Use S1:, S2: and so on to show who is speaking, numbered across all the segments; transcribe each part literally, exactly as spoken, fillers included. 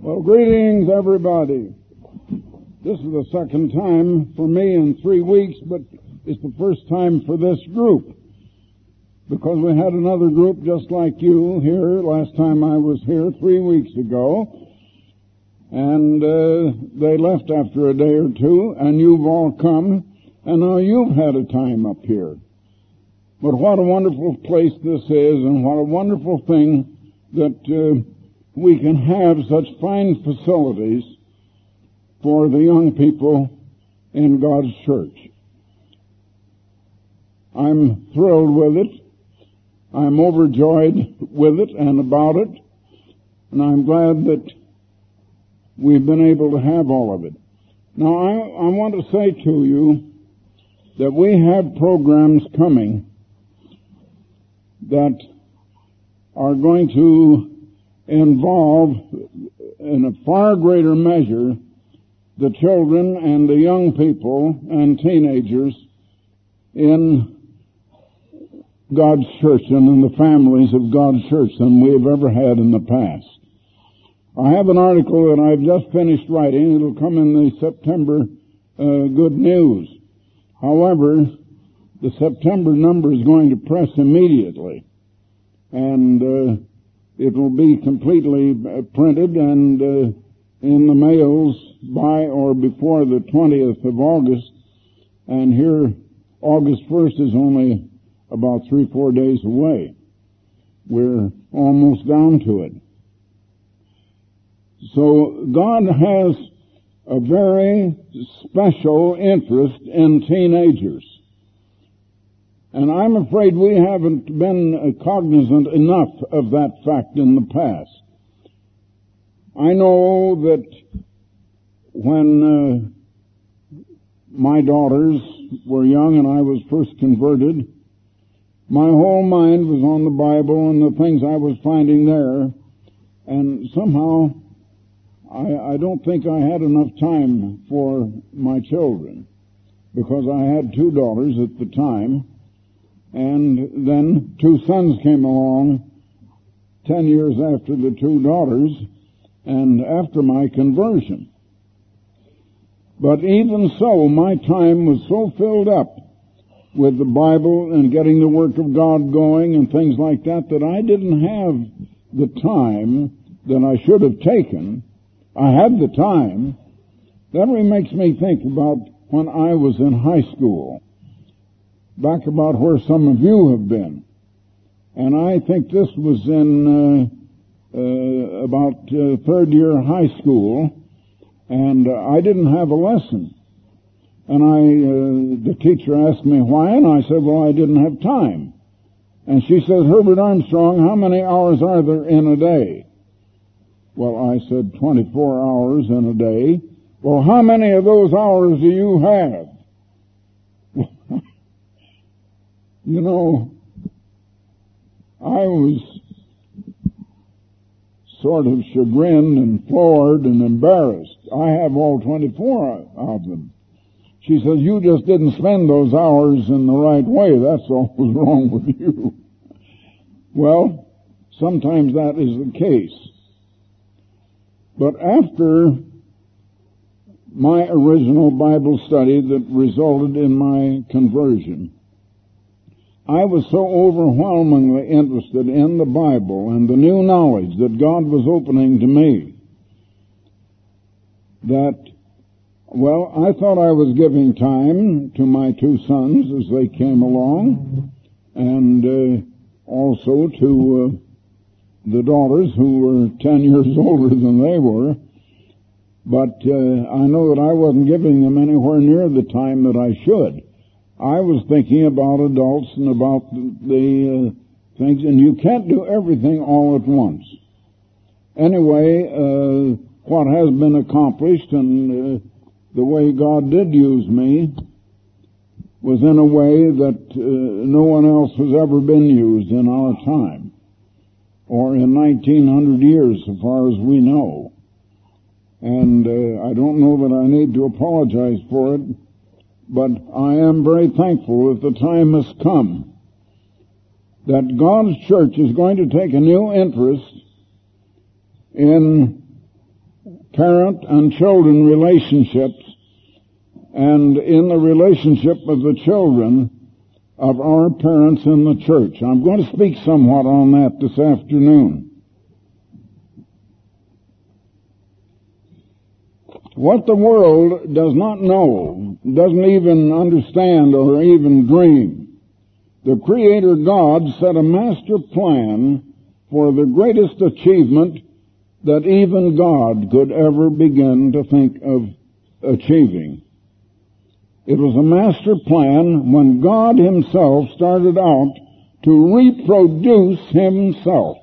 S1: Well, greetings, everybody. This is the second time for me in three weeks, but it's the first time for this group, because we had another group just like you here last time I was here three weeks ago, and uh, they left after a day or two, and you've all come, and now you've had a time up here. But what a wonderful place this is, and what a wonderful thing that uh, we can have such fine facilities for the young people in God's church. I'm thrilled with it. I'm overjoyed with it and about it. And I'm glad that we've been able to have all of it. Now, I, I want to say to you that we have programs coming that are going to involve in a far greater measure the children and the young people and teenagers in God's church and in the families of God's church than we have ever had in the past. I have an article that I've just finished writing. It'll come in the September uh, Good News. However, the September number is going to press immediately, and uh, it will be completely printed and uh, in the mails by or before the twentieth of August. And here, August first is only about three, four days away. We're almost down to it. So God has a very special interest in teenagers. And I'm afraid we haven't been cognizant enough of that fact in the past. I know that when uh, my daughters were young and I was first converted, my whole mind was on the Bible and the things I was finding there, and somehow I, I don't think I had enough time for my children, because I had two daughters at the time. And then two sons came along ten years after the two daughters and after my conversion. But even so, my time was so filled up with the Bible and getting the work of God going and things like that that I didn't have the time that I should have taken. I had the time. That really makes me think about when I was in high school, back about where some of you have been. And I think this was in uh, uh, about uh, third year high school, and uh, I didn't have a lesson. And I, uh, the teacher asked me why, and I said, well, I didn't have time. And she says, Herbert Armstrong, how many hours are there in a day? Well, I said twenty-four hours in a day. Well, how many of those hours do you have? You know, I was sort of chagrined and floored and embarrassed. I have all twenty-four of them. She says, you just didn't spend those hours in the right way. That's all was wrong with you. Well, sometimes that is the case. But after my original Bible study that resulted in my conversion, I was so overwhelmingly interested in the Bible and the new knowledge that God was opening to me that, well, I thought I was giving time to my two sons as they came along, and uh, also to uh, the daughters who were ten years older than they were. But uh, I know that I wasn't giving them anywhere near the time that I should. I was thinking about adults and about the, the uh, things, and you can't do everything all at once. Anyway, uh, what has been accomplished and uh, the way God did use me was in a way that uh, no one else has ever been used in our time, or in nineteen hundred years, so far as we know. And uh, I don't know that I need to apologize for it, but I am very thankful that the time has come that God's church is going to take a new interest in parent and children relationships, and in the relationship of the children of our parents in the church. I'm going to speak somewhat on that this afternoon. What the world does not know, doesn't even understand or even dream, the Creator God set a master plan for the greatest achievement that even God could ever begin to think of achieving. It was a master plan when God Himself started out to reproduce Himself.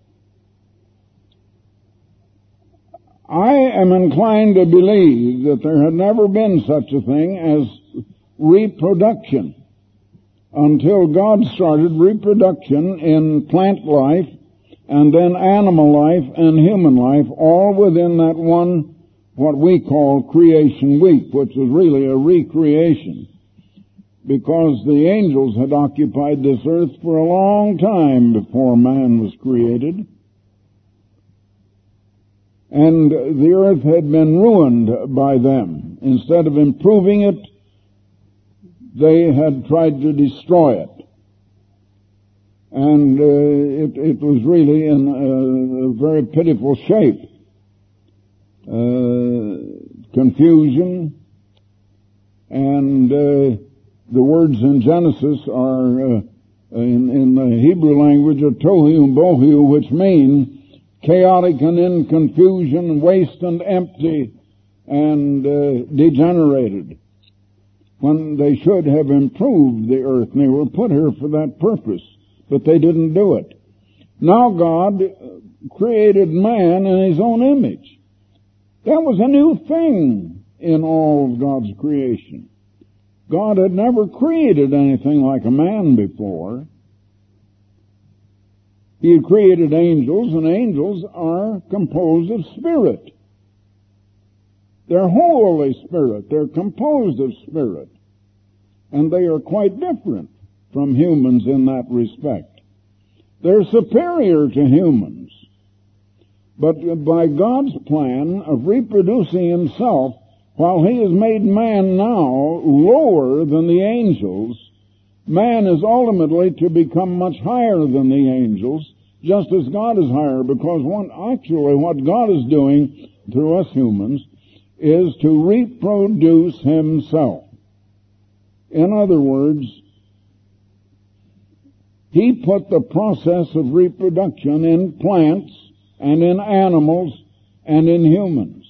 S1: I am inclined to believe that there had never been such a thing as reproduction until God started reproduction in plant life and then animal life and human life, all within that one, what we call creation week, which was really a recreation, because the angels had occupied this earth for a long time before man was created. And the earth had been ruined by them. Instead of improving it, they had tried to destroy it. And uh, it, it was really in a, a very pitiful shape. Uh, confusion, and uh, the words in Genesis are, uh, in, in the Hebrew language, are tohu and bohu, which mean chaotic and in confusion, waste and empty, and uh, degenerated, when they should have improved the earth, and they were put here for that purpose, but they didn't do it. Now God created man in His own image. That was a new thing in all of God's creation. God had never created anything like a man before. He had created angels, and angels are composed of spirit. They're Holy Spirit. They're composed of spirit. And they are quite different from humans in that respect. They're superior to humans. But by God's plan of reproducing Himself, while He has made man now lower than the angels, man is ultimately to become much higher than the angels, just as God is higher, because one, actually what God is doing through us humans is to reproduce Himself. In other words, He put the process of reproduction in plants and in animals and in humans.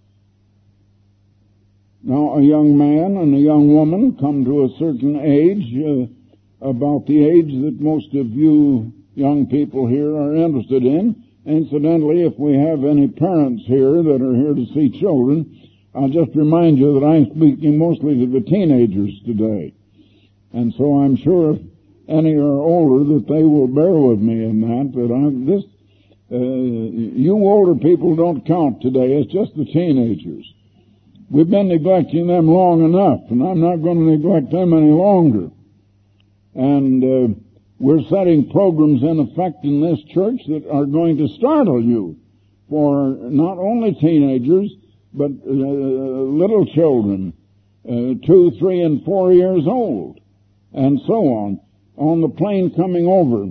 S1: Now, a young man and a young woman come to a certain age, uh, about the age that most of you young people here are interested in. Incidentally, if we have any parents here that are here to see children, I'll just remind you that I'm speaking mostly to the teenagers today. And so I'm sure if any are older that they will bear with me in that, that I'm this, uh, you older people don't count today. It's just the teenagers. We've been neglecting them long enough, and I'm not going to neglect them any longer. And uh, we're setting programs in effect in this church that are going to startle you for not only teenagers, but uh, little children, uh, two, three, and four years old, and so on. On the plane coming over,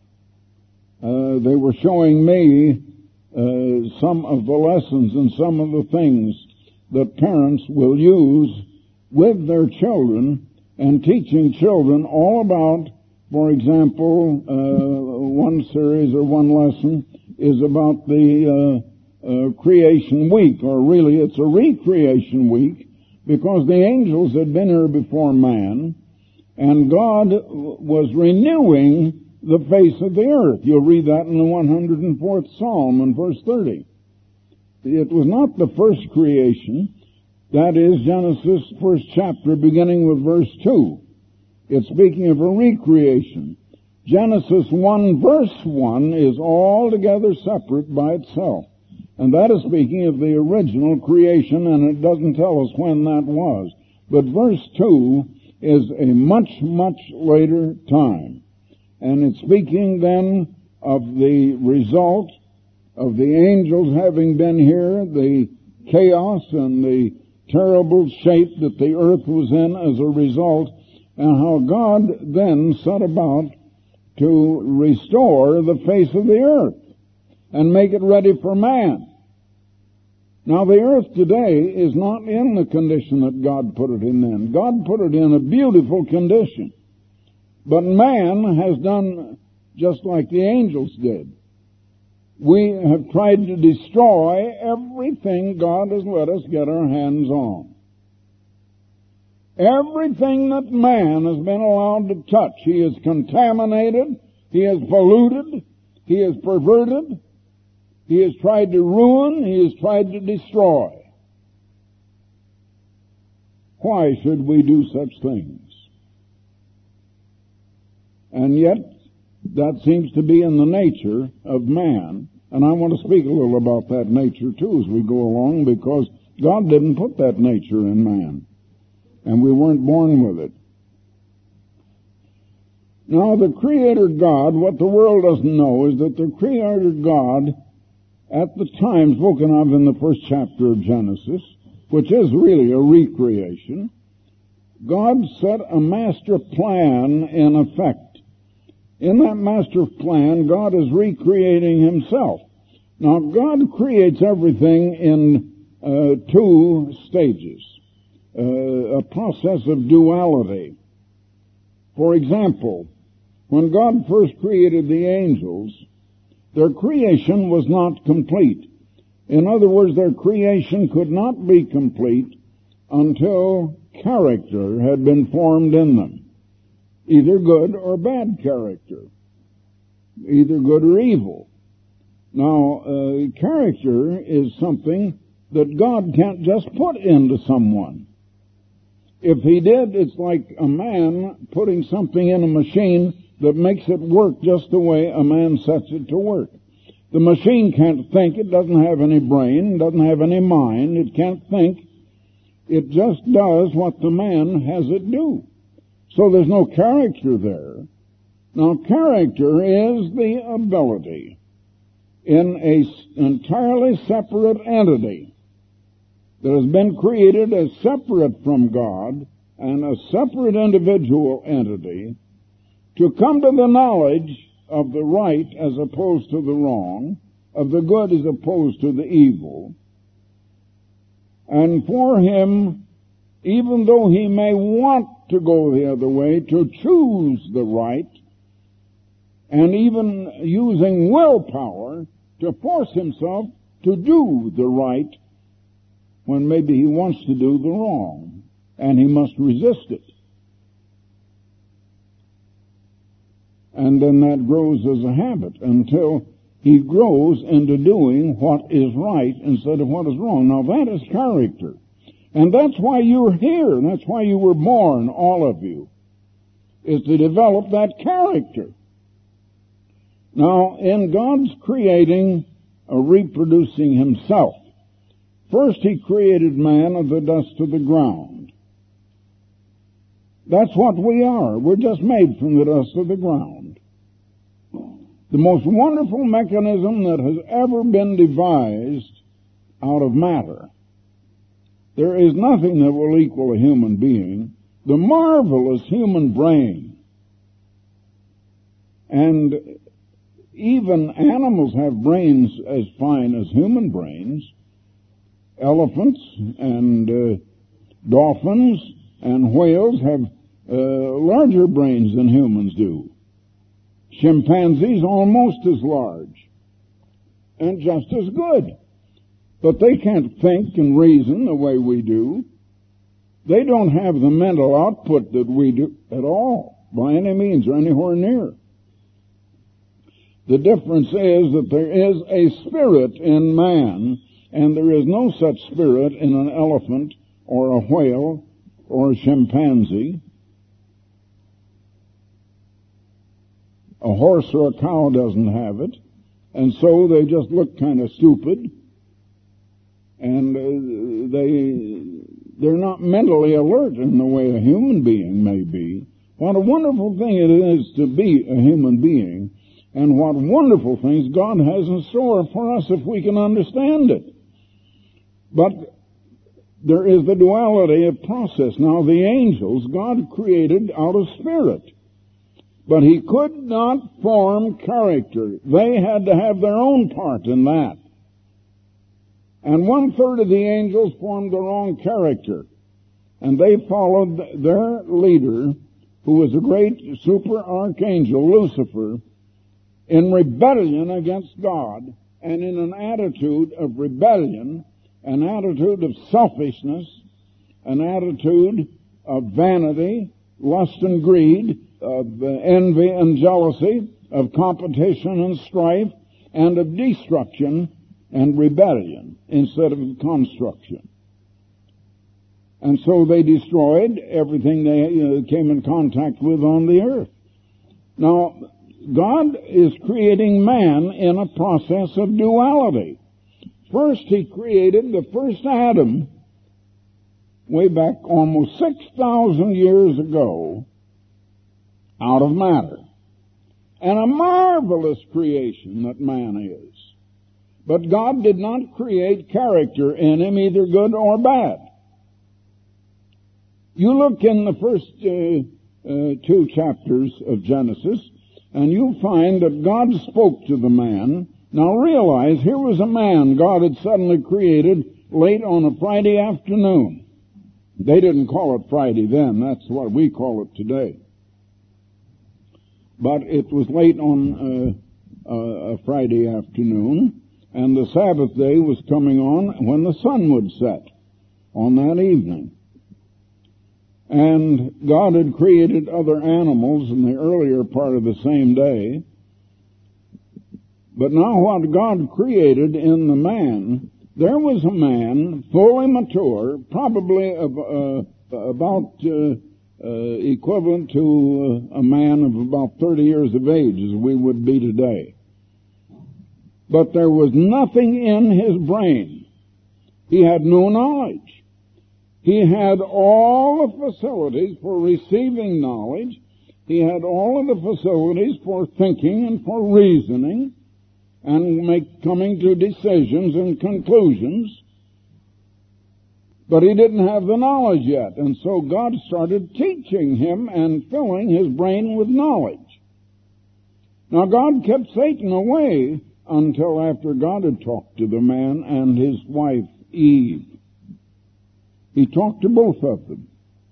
S1: uh, they were showing me uh, some of the lessons and some of the things that parents will use with their children, and teaching children all about, for example, uh, one series or one lesson is about the uh, uh, creation week, or really it's a recreation week, because the angels had been here before man, and God was renewing the face of the earth. You'll read that in the one hundred fourth Psalm in verse thirty. It was not the first creation. That is Genesis first chapter beginning with verse two. It's speaking of a recreation. Genesis one verse one is altogether separate by itself. And that is speaking of the original creation, and it doesn't tell us when that was. But verse two is a much, much later time. And it's speaking then of the result of the angels having been here, the chaos and the terrible shape that the earth was in as a result, and how God then set about to restore the face of the earth and make it ready for man. Now, the earth today is not in the condition that God put it in then. God put it in a beautiful condition. But man has done just like the angels did. We have tried to destroy everything God has let us get our hands on. Everything that man has been allowed to touch, he has contaminated, he has polluted, he has perverted, he has tried to ruin, he has tried to destroy. Why should we do such things? And yet, that seems to be in the nature of man. And I want to speak a little about that nature too as we go along, because God didn't put that nature in man. And we weren't born with it. Now, the Creator God, what the world doesn't know is that the Creator God, at the time spoken of in the first chapter of Genesis, which is really a recreation, God set a master plan in effect. In that master plan, God is recreating himself. Now, God creates everything in uh, two stages, uh, a process of duality. For example, when God first created the angels, their creation was not complete. In other words, their creation could not be complete until character had been formed in them, either good or bad character, either good or evil. Now, uh, character is something that God can't just put into someone. If he did, it's like a man putting something in a machine that makes it work just the way a man sets it to work. The machine can't think. It doesn't have any brain, doesn't have any mind. It can't think. It just does what the man has it do. So there's no character there. Now, character is the ability in an entirely separate entity that has been created as separate from God and a separate individual entity to come to the knowledge of the right as opposed to the wrong, of the good as opposed to the evil. And for him, even though he may want to go the other way, to choose the right, and even using willpower to force himself to do the right when maybe he wants to do the wrong, and he must resist it. And then that grows as a habit until he grows into doing what is right instead of what is wrong. Now that is character. And that's why you're here. That's why you were born, all of you, is to develop that character. Now, in God's creating or reproducing himself, first he created man of the dust of the ground. That's what we are. We're just made from the dust of the ground. The most wonderful mechanism that has ever been devised out of matter. There is nothing that will equal a human being. The marvelous human brain. And even animals have brains as fine as human brains. Elephants and uh, dolphins and whales have uh, larger brains than humans do. Chimpanzees almost as large and just as good. But they can't think and reason the way we do. They don't have the mental output that we do at all, by any means or anywhere near. The difference is that there is a spirit in man, and there is no such spirit in an elephant or a whale or a chimpanzee. A horse or a cow doesn't have it, and so they just look kind of stupid, and uh, they, they're not mentally alert in the way a human being may be. What a wonderful thing it is to be a human being, and what wonderful things God has in store for us if we can understand it. But there is the duality of process. Now, the angels, God created out of spirit. But He could not form character. They had to have their own part in that. And one-third of the angels formed their own character. And they followed their leader, who was a great super archangel, Lucifer, in rebellion against God, and in an attitude of rebellion, an attitude of selfishness, an attitude of vanity, lust and greed, of envy and jealousy, of competition and strife, and of destruction and rebellion instead of construction. And so they destroyed everything they uh, came in contact with on the earth. Now, God is creating man in a process of duality. First, He created the first Adam way back almost six thousand years ago out of matter. And a marvelous creation that man is. But God did not create character in him, either good or bad. You look in the first uh, uh, two chapters of Genesis, and you find that God spoke to the man. Now realize, here was a man God had suddenly created late on a Friday afternoon. They didn't call it Friday then. That's what we call it today. But it was late on uh, uh, a Friday afternoon, and the Sabbath day was coming on when the sun would set on that evening. And God had created other animals in the earlier part of the same day. But now what God created in the man, there was a man fully mature, probably of, uh, about uh, uh, equivalent to uh, a man of about thirty years of age, as we would be today. But there was nothing in his brain. He had no knowledge. He had all the facilities for receiving knowledge. He had all of the facilities for thinking and for reasoning and make, coming to decisions and conclusions. But he didn't have the knowledge yet. And so God started teaching him and filling his brain with knowledge. Now God kept Satan away until after God had talked to the man and his wife Eve. He talked to both of them.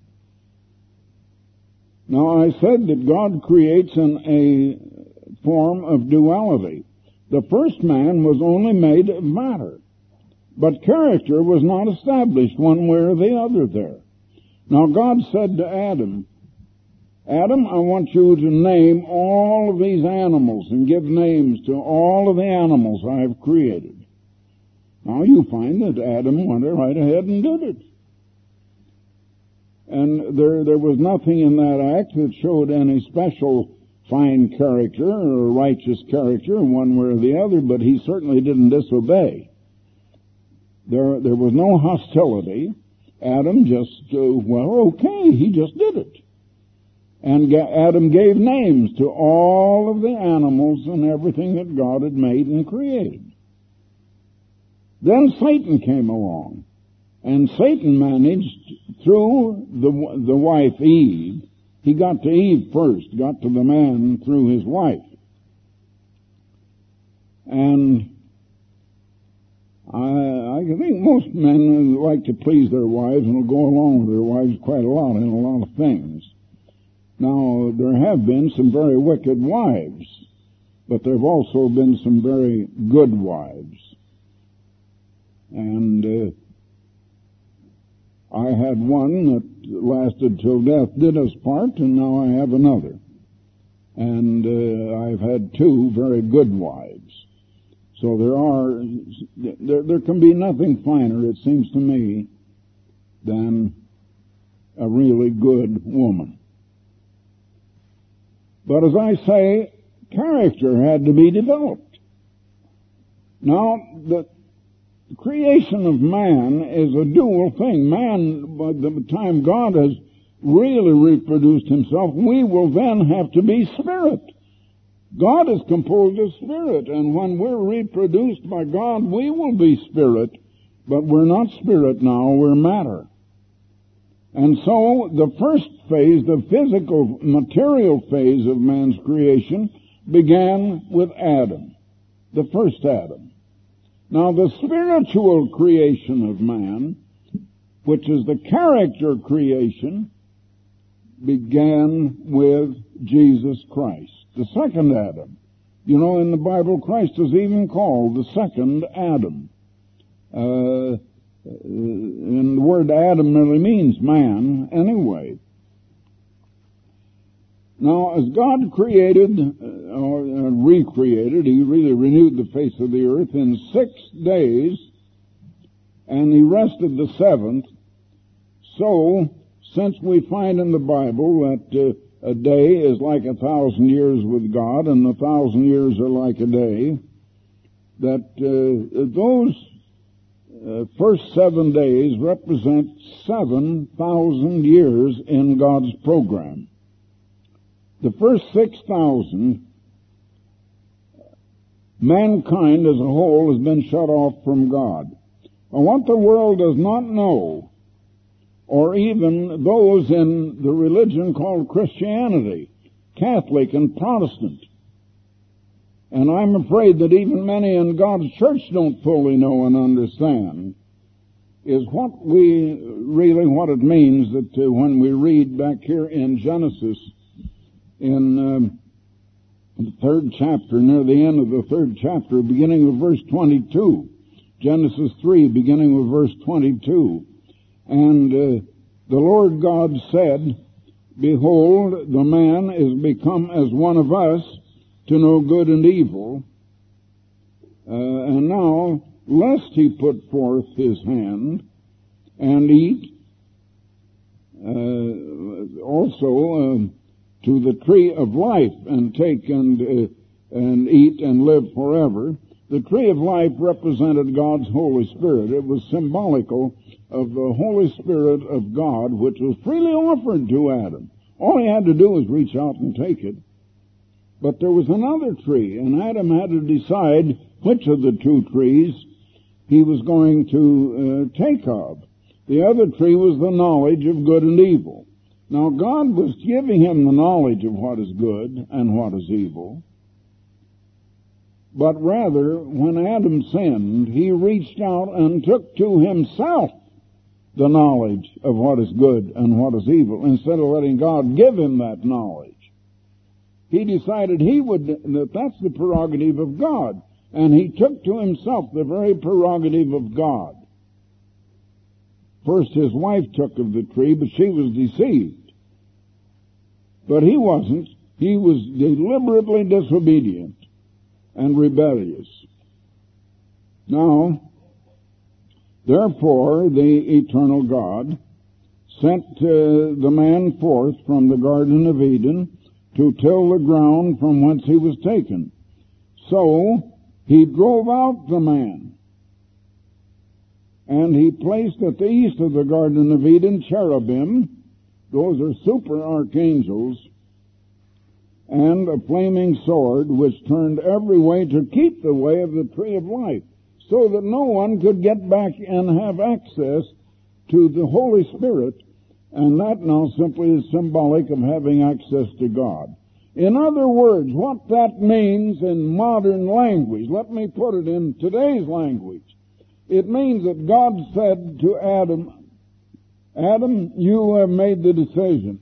S1: Now, I said that God creates in a form of duality. The first man was only made of matter, but character was not established one way or the other there. Now, God said to Adam, Adam, I want you to name all of these animals and give names to all of the animals I have created. Now, you find that Adam went right ahead and did it. And there, there was nothing in that act that showed any special fine character or righteous character one way or the other, but he certainly didn't disobey. There, there was no hostility. Adam just, uh, well, okay, he just did it. And ga- Adam gave names to all of the animals and everything that God had made and created. Then Satan came along. And Satan managed, through the the wife Eve, he got to Eve first, got to the man through his wife. And I, I think most men like to please their wives and will go along with their wives quite a lot in a lot of things. Now, there have been some very wicked wives, but there have also been some very good wives. And uh, I had one that lasted till death did us part, and now I have another. And uh, I've had two very good wives. So there are, there, there can be nothing finer, it seems to me, than a really good woman. But as I say, character had to be developed. Now, the The creation of man is a dual thing. Man, by the time God has really reproduced himself, we will then have to be spirit. God is composed of spirit, and when we're reproduced by God, we will be spirit, But we're not spirit now, we're matter. And so the first phase, the physical, material phase of man's creation, began with Adam, the first Adam. Now the spiritual creation of man, which is the character creation, began with Jesus Christ, the second Adam. You know, in the Bible, Christ is even called the second Adam. Uh, and the word Adam really means man anyway. Now, as God created, uh, or uh, recreated, He really renewed the face of the earth in six days, and He rested the seventh. So, since we find in the Bible that uh, a day is like a thousand years with God, and a thousand years are like a day, that uh, those uh, first seven days represent seven thousand years in God's program. The first six thousand, mankind as a whole has been shut off from God. And what the world does not know, or even those in the religion called Christianity, Catholic and Protestant, and I'm afraid that even many in God's church don't fully know and understand, is what we, really what it means that uh, when we read back here in Genesis, in um, the third chapter, near the end of the third chapter, beginning with verse twenty-two, Genesis three, beginning with verse twenty-two, and uh, the Lord God said, Behold, the man is become as one of us to know good and evil, uh, and now, lest he put forth his hand and eat, uh, also uh, to the tree of life and take and uh, and eat and live forever. The tree of life represented God's Holy Spirit. It was symbolical of the Holy Spirit of God, which was freely offered to Adam. All he had to do was reach out and take it. But there was another tree, and Adam had to decide which of the two trees he was going to uh, take of. The other tree was the knowledge of good and evil. Now, God was giving him the knowledge of what is good and what is evil. But rather, when Adam sinned, he reached out and took to himself the knowledge of what is good and what is evil, instead of letting God give him that knowledge. He decided he would, that that's the prerogative of God, and he took to himself the very prerogative of God. First his wife took of the tree, but she was deceived. But he wasn't. He was deliberately disobedient and rebellious. Now, therefore, the eternal God sent uh, the man forth from the Garden of Eden to till the ground from whence he was taken. So, he drove out the man, and he placed at the east of the Garden of Eden cherubim, those are super archangels, and a flaming sword which turned every way to keep the way of the tree of life, so that no one could get back and have access to the Holy Spirit, and that now simply is symbolic of having access to God. In other words, what that means in modern language, let me put it in today's language, it means that God said to Adam, Adam, you have made the decision.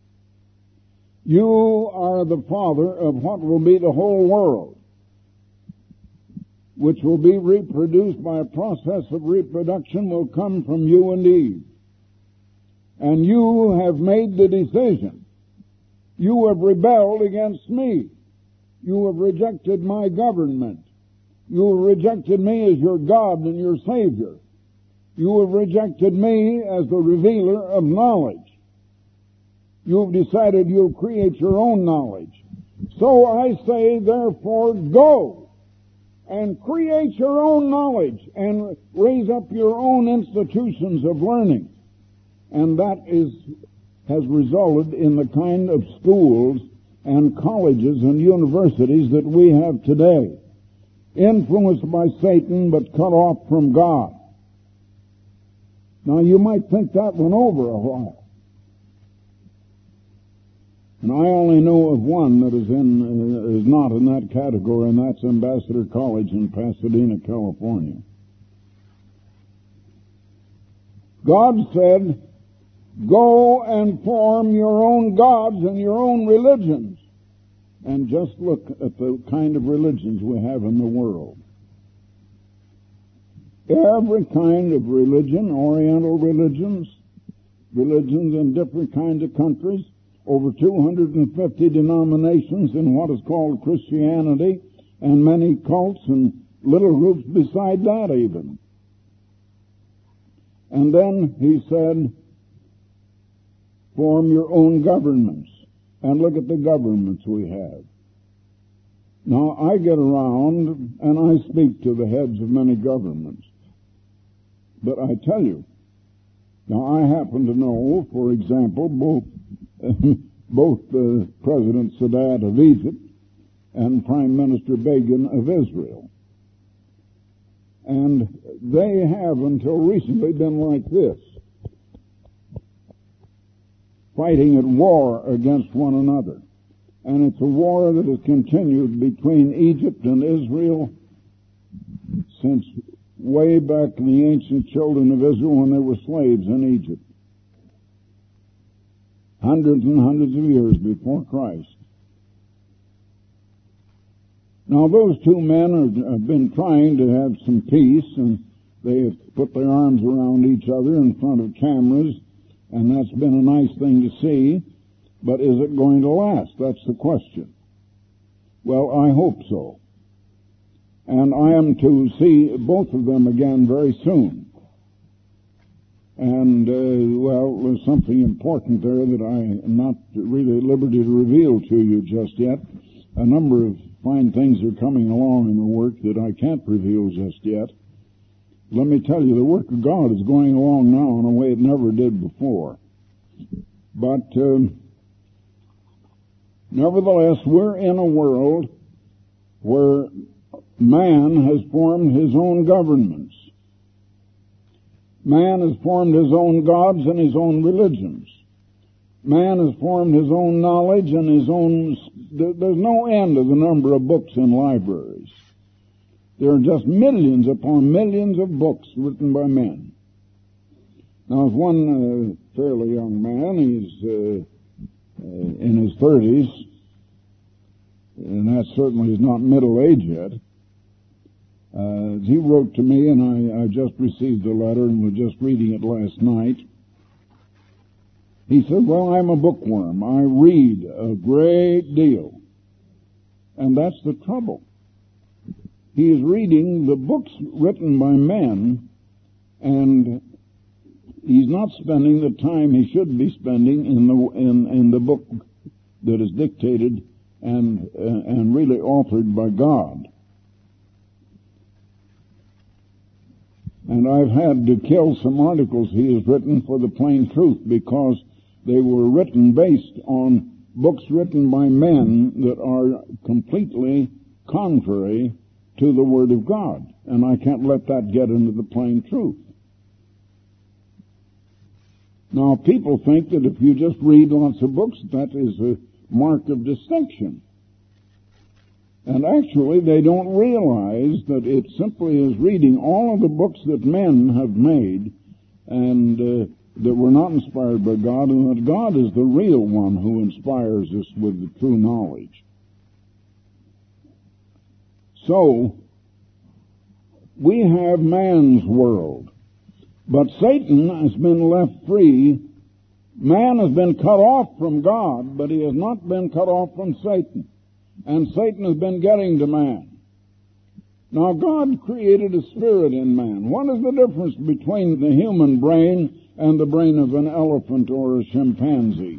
S1: You are the father of what will be the whole world, which will be reproduced by a process of reproduction will come from you and Eve. And you have made the decision. You have rebelled against me. You have rejected my government. You have rejected me as your God and your Savior. You have rejected me as the revealer of knowledge. You have decided you'll create your own knowledge. So I say, therefore, go and create your own knowledge and raise up your own institutions of learning. And that is, has resulted in the kind of schools and colleges and universities that we have today. Influenced by Satan, but cut off from God. Now, you might think that went over a while. And I only know of one that is in uh, is not in that category, and that's Ambassador College in Pasadena, California. God said, go and form your own gods and your own religions. And just look at the kind of religions we have in the world. Every kind of religion, Oriental religions, religions in different kinds of countries, over two hundred fifty denominations in what is called Christianity, and many cults and little groups beside that even. And then he said, form your own governments. And look at the governments we have. Now, I get around and I speak to the heads of many governments. But I tell you, now I happen to know, for example, both both uh, President Sadat of Egypt and Prime Minister Begin of Israel. And they have until recently been like this, fighting at war against one another. And it's a war that has continued between Egypt and Israel since way back in the ancient children of Israel when they were slaves in Egypt. Hundreds and hundreds of years before Christ. Now those two men are, have been trying to have some peace, and they have put their arms around each other in front of cameras, and that's been a nice thing to see. But is it going to last? That's the question. Well, I hope so. And I am to see both of them again very soon. And, uh, well, there's something important there that I am not really at liberty to reveal to you just yet. A number of fine things are coming along in the work that I can't reveal just yet. Let me tell you, the work of God is going along now in a way it never did before. But, um, nevertheless, we're in a world where man has formed his own governments. Man has formed his own gods and his own religions. Man has formed his own knowledge and his own... There's no end to the number of books in libraries. There are just millions upon millions of books written by men. Now, there's one uh, fairly young man. He's uh, uh, in his thirties, and that certainly is not middle age yet. Uh, he wrote to me, and I, I just received a letter and was just reading it last night. He said, well, I'm a bookworm. I read a great deal. And that's the trouble. He is reading the books written by men, and he's not spending the time he should be spending in the in, in the book that is dictated and uh, and really authored by God. And I've had to kill some articles he has written for the plain truth because they were written based on books written by men that are completely contrary to the Word of God. And I can't let that get into the plain truth. Now, people think that if you just read lots of books, that is a mark of distinction. And actually, they don't realize that it simply is reading all of the books that men have made and uh, that were not inspired by God, and that God is the real one who inspires us with the true knowledge. So, we have man's world. But Satan has been left free. Man has been cut off from God, but he has not been cut off from Satan. And Satan has been getting to man. Now, God created a spirit in man. What is the difference between the human brain and the brain of an elephant or a chimpanzee?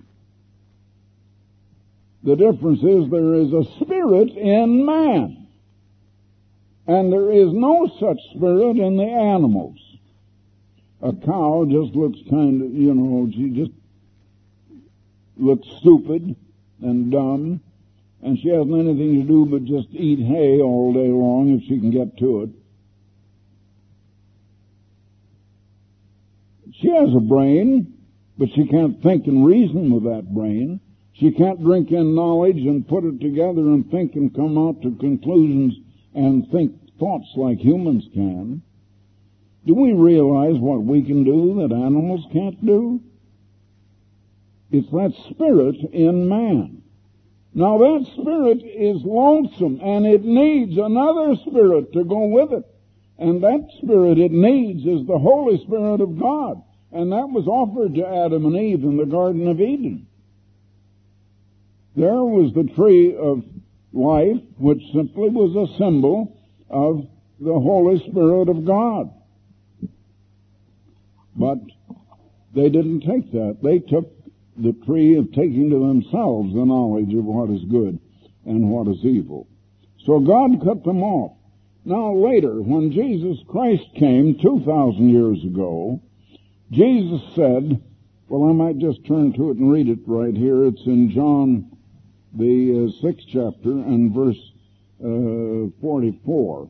S1: The difference is there is a spirit in man. And there is no such spirit in the animals. A cow just looks kind of, you know, she just looks stupid and dumb. And she hasn't anything to do but just eat hay all day long if she can get to it. She has a brain, but she can't think and reason with that brain. She can't drink in knowledge and put it together and think and come out to conclusions and think thoughts like humans can. Do we realize what we can do that animals can't do? It's that spirit in man. Now that spirit is lonesome, and it needs another spirit to go with it. And that spirit it needs is the Holy Spirit of God. And that was offered to Adam and Eve in the Garden of Eden. There was the tree of life, which simply was a symbol of the Holy Spirit of God. But they didn't take that. They took the tree of taking to themselves the knowledge of what is good and what is evil. So God cut them off. Now later, when Jesus Christ came two thousand years ago, Jesus said, well, I might just turn to it and read it right here. It's in John, the uh, sixth chapter, and verse uh, forty-four.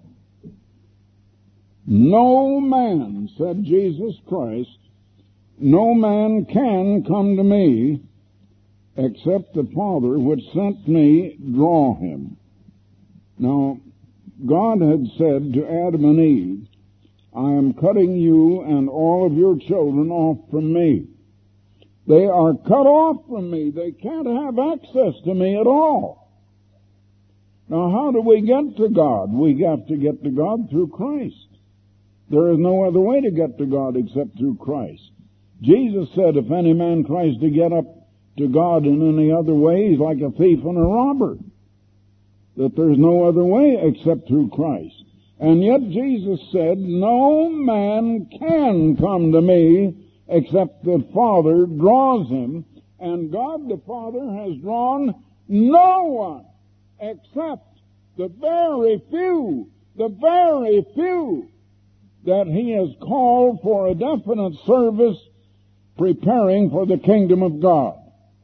S1: No man, said Jesus Christ, no man can come to me except the Father which sent me draw him. Now, God had said to Adam and Eve, I am cutting you and all of your children off from me. They are cut off from me. They can't have access to me at all. Now, how do we get to God? We have to get to God through Christ. There is no other way to get to God except through Christ. Jesus said, if any man tries to get up to God in any other way, he's like a thief and a robber. That there's no other way except through Christ. And yet Jesus said, no man can come to me except the Father draws him. And God the Father has drawn no one except the very few, the very few that he has called for a definite service preparing for the kingdom of God.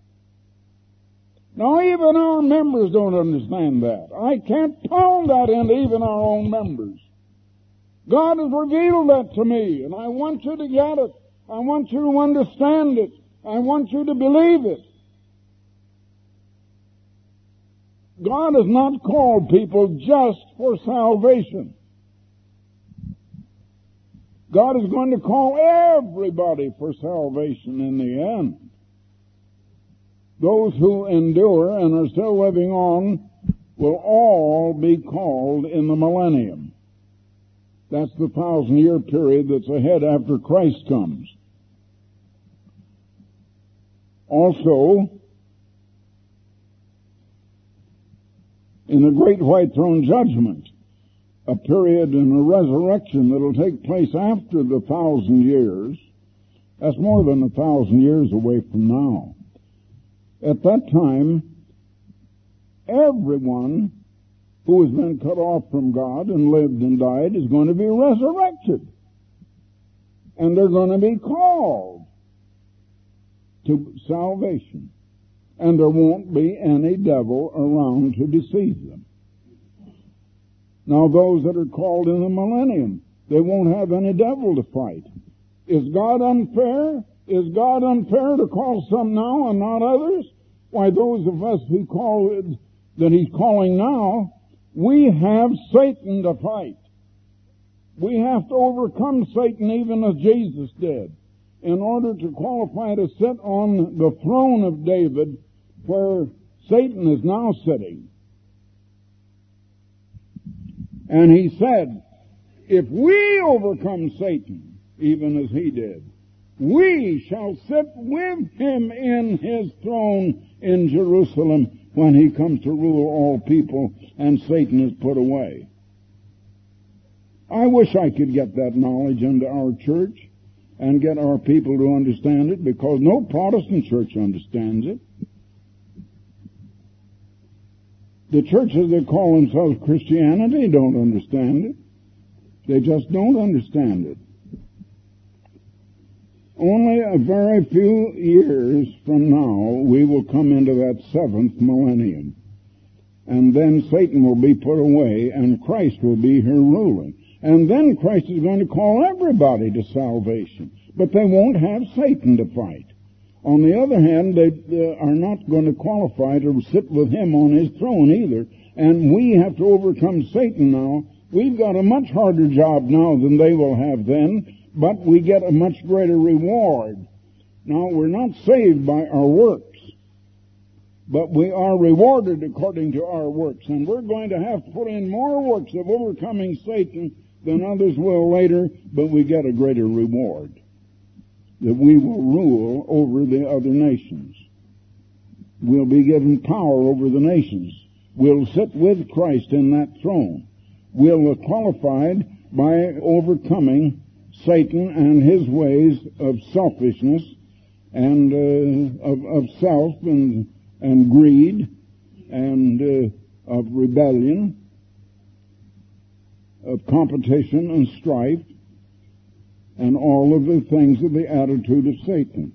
S1: Now, even our members don't understand that. I can't pound that into even our own members. God has revealed that to me, and I want you to get it. I want you to understand it. I want you to believe it. God has not called people just for salvation. God is going to call everybody for salvation in the end. Those who endure and are still living on will all be called in the millennium. That's the thousand-year period that's ahead after Christ comes. Also, in the great white throne judgment, a period in a resurrection that will take place after the thousand years, that's more than a thousand years away from now. At that time, everyone who has been cut off from God and lived and died is going to be resurrected. And they're going to be called to salvation. And there won't be any devil around to deceive them. Now, those that are called in the millennium, they won't have any devil to fight. Is God unfair? Is God unfair to call some now and not others? Why, those of us who call it, that he's calling now, we have Satan to fight. We have to overcome Satan even as Jesus did in order to qualify to sit on the throne of David where Satan is now sitting. And he said, if we overcome Satan, even as he did, we shall sit with him in his throne in Jerusalem when he comes to rule all people and Satan is put away. I wish I could get that knowledge into our church and get our people to understand it, because no Protestant church understands it. The churches that call themselves Christianity don't understand it. They just don't understand it. Only a very few years from now, we will come into that seventh millennium. And then Satan will be put away, and Christ will be here ruling. And then Christ is going to call everybody to salvation. but they won't have Satan to fight. On the other hand, they uh, are not going to qualify to sit with him on his throne either. And we have to overcome Satan now. We've got a much harder job now than they will have then, but we get a much greater reward. Now, we're not saved by our works, but we are rewarded according to our works. And we're going to have to put in more works of overcoming Satan than others will later, but we get a greater reward. That we will rule over the other nations. We'll be given power over the nations. We'll sit with Christ in that throne. We'll be qualified by overcoming Satan and his ways of selfishness and uh, of, of self and, and greed and uh, of rebellion, of competition and strife, and all of the things of the attitude of Satan.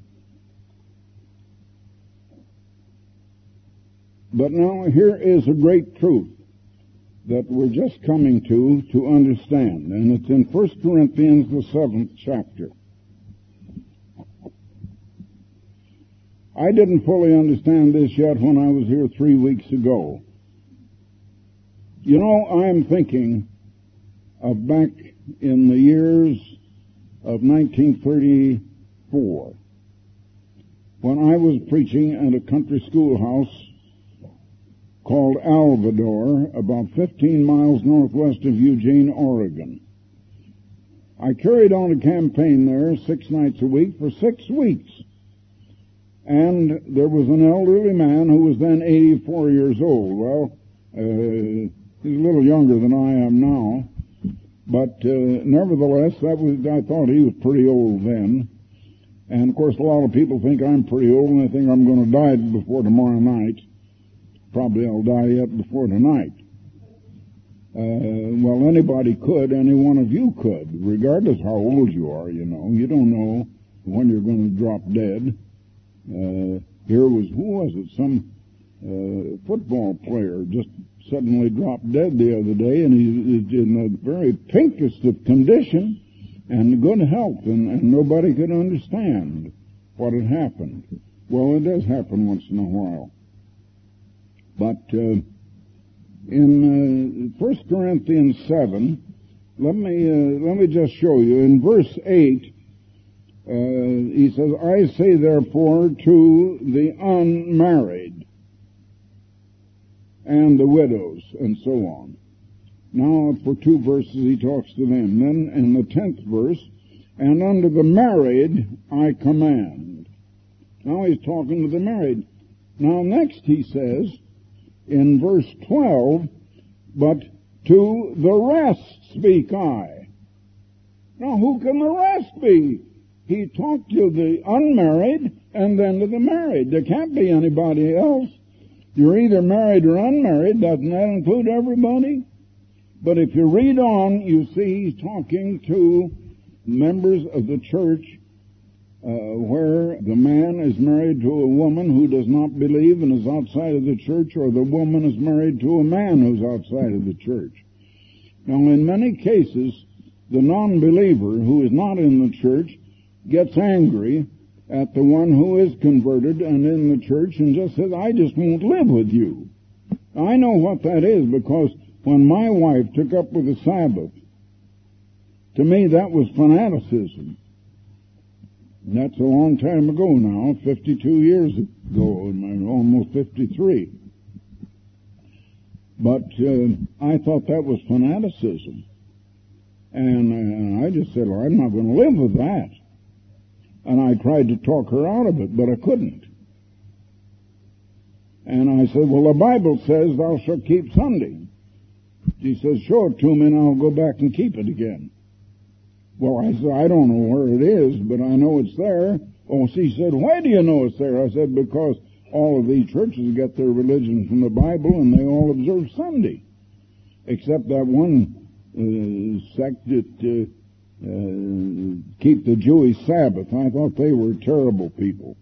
S1: But now here is a great truth that we're just coming to to understand, and it's in First Corinthians, the seventh chapter. I didn't fully understand this yet when I was here three weeks ago. You know, I'm thinking of back in the years of nineteen thirty-four, when I was preaching at a country schoolhouse called Alvador, about fifteen miles northwest of Eugene, Oregon. I carried on a campaign there six nights a week for six weeks. And there was an elderly man who was then eighty-four years old. Well, uh, he's a little younger than I am now. But uh, nevertheless, that was, I thought he was pretty old then. And of course, a lot of people think I'm pretty old, and they think I'm going to die before tomorrow night. Probably I'll die yet before tonight. Uh, well, anybody could, any one of you could, regardless how old you are, you know. You don't know when you're going to drop dead. Uh, here was, who was it? Some uh, football player just suddenly dropped dead the other day, and he's in a very pinkest of condition and good health, and, and nobody could understand what had happened. Well, it does happen once in a while. But uh, in uh, First Corinthians seven, let me uh, let me just show you. In verse eight, uh, he says, "I say therefore to the unmarried and the widows," and so on. Now, for two verses, he talks to them. Then, in the tenth verse, "And unto the married I command." Now he's talking to the married. Now, next he says, in verse twelve, "But to the rest speak I." Now, who can the rest be? He talked to the unmarried and then to the married. There can't be anybody else. You're either married or unmarried. Doesn't that include everybody? But if you read on, you see he's talking to members of the church uh, where the man is married to a woman who does not believe and is outside of the church, or the woman is married to a man who's outside of the church. Now, in many cases, the non-believer who is not in the church gets angry at the one who is converted and in the church and just says, "I just won't live with you." Now, I know what that is, because when my wife took up with the Sabbath, to me that was fanaticism. And that's a long time ago now, fifty-two years ago, almost fifty-three. But uh, I thought that was fanaticism. And uh, I just said, well, I'm not going to live with that. And I tried to talk her out of it, but I couldn't. And I said, well, the Bible says thou shalt keep Sunday. She says, show it to me and I'll go back and keep it again. Well, I said, I don't know where it is, but I know it's there. Oh, she said, why do you know it's there? I said, because all of these churches get their religion from the Bible and they all observe Sunday. Except that one uh, sect that uh, uh, keep the Jewish Sabbath. I thought they were terrible people.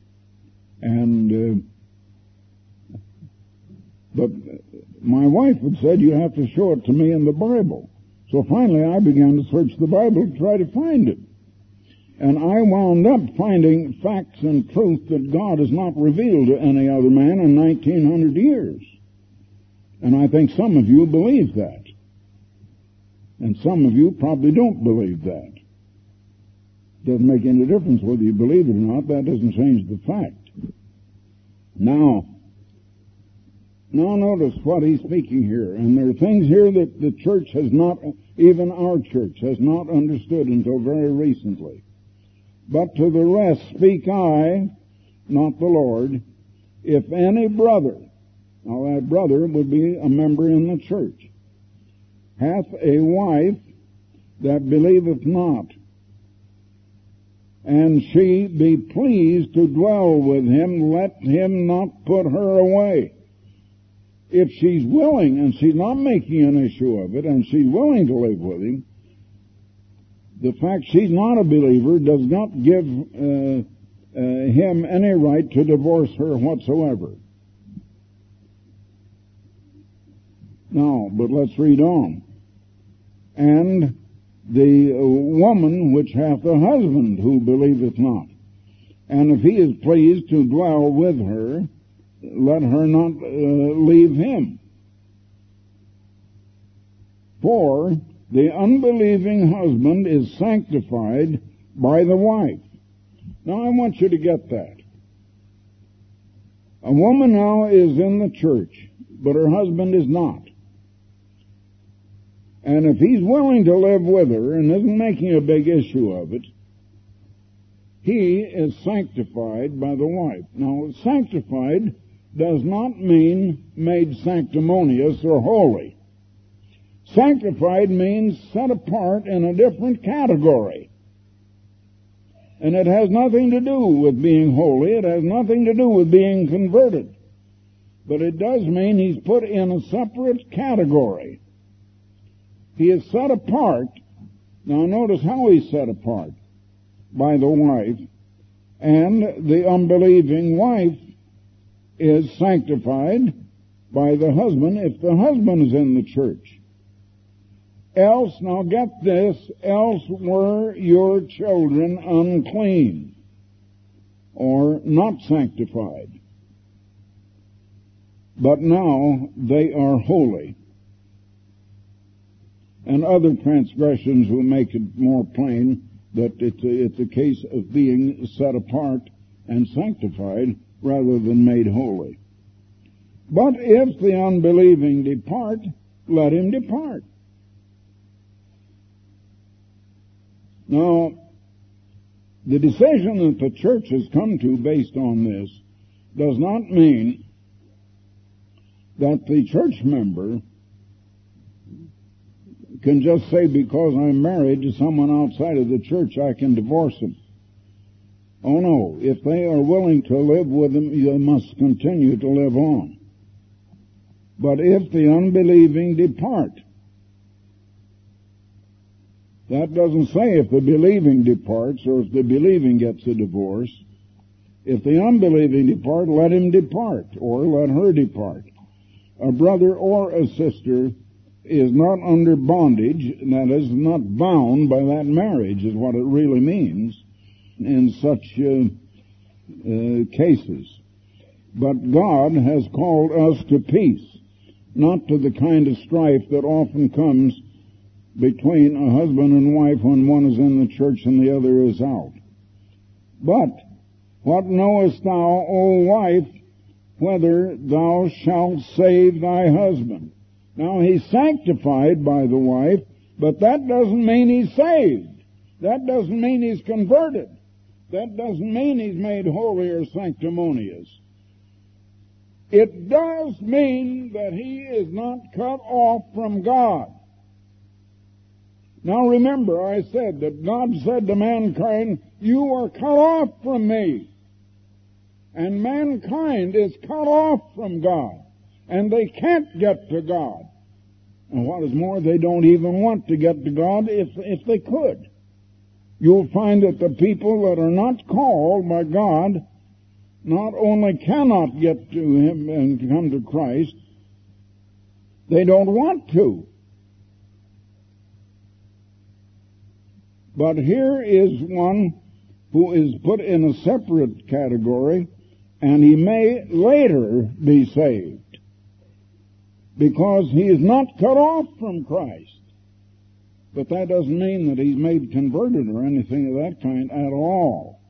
S1: And, uh, but my wife had said, you have to show it to me in the Bible. So finally I began to search the Bible to try to find it. And I wound up finding facts and truth that God has not revealed to any other man in nineteen hundred years. And I think some of you believe that. And some of you probably don't believe that. Doesn't make any difference whether you believe it or not. That doesn't change the fact. Now, now notice what he's speaking here. And there are things here that the church has not, even our church, has not understood until very recently. But to the rest speak I, not the Lord, if any brother, now that brother would be a member in the church, hath a wife that believeth not, and she be pleased to dwell with him, let him not put her away. If she's willing, and she's not making an issue of it, and she's willing to live with him, the fact she's not a believer does not give uh, uh, him any right to divorce her whatsoever. Now, but let's read on. And the woman which hath a husband who believeth not, and if he is pleased to dwell with her, let her not uh, leave him. For the unbelieving husband is sanctified by the wife. Now I want you to get that. A woman now is in the church, but her husband is not. And if he's willing to live with her and isn't making a big issue of it, he is sanctified by the wife. Now, sanctified does not mean made sanctimonious or holy. Sanctified means set apart in a different category. And it has nothing to do with being holy. It has nothing to do with being converted. But it does mean he's put in a separate category. He is set apart. Now notice how he's set apart. By the wife. And the unbelieving wife is sanctified by the husband if the husband is in the church. Else, now get this, else were your children unclean or not sanctified. But now they are holy. And other transgressions will make it more plain that it's a, it's a case of being set apart and sanctified rather than made holy. But if the unbelieving depart, let him depart. Now, the decision that the church has come to based on this does not mean that the church member can just say, because I'm married to someone outside of the church, I can divorce them. Oh no, if they are willing to live with them, you must continue to live on. But if the unbelieving depart, that doesn't say if the believing departs or if the believing gets a divorce. If the unbelieving depart, let him depart, or let her depart. A brother or a sister is not under bondage, that is, not bound by that marriage, is what it really means in such uh, uh, cases. But God has called us to peace, not to the kind of strife that often comes between a husband and wife when one is in the church and the other is out. But what knowest thou, O wife, whether thou shalt save thy husband? Now, he's sanctified by the wife, but that doesn't mean he's saved. That doesn't mean he's converted. That doesn't mean he's made holy or sanctimonious. It does mean that he is not cut off from God. Now remember, I said that God said to mankind, you are cut off from me. And mankind is cut off from God. And they can't get to God. And what is more, they don't even want to get to God if, if they could. You'll find that the people that are not called by God not only cannot get to Him and come to Christ, they don't want to. But here is one who is put in a separate category, and he may later be saved, because he is not cut off from Christ. But that doesn't mean that he's made converted or anything of that kind at all.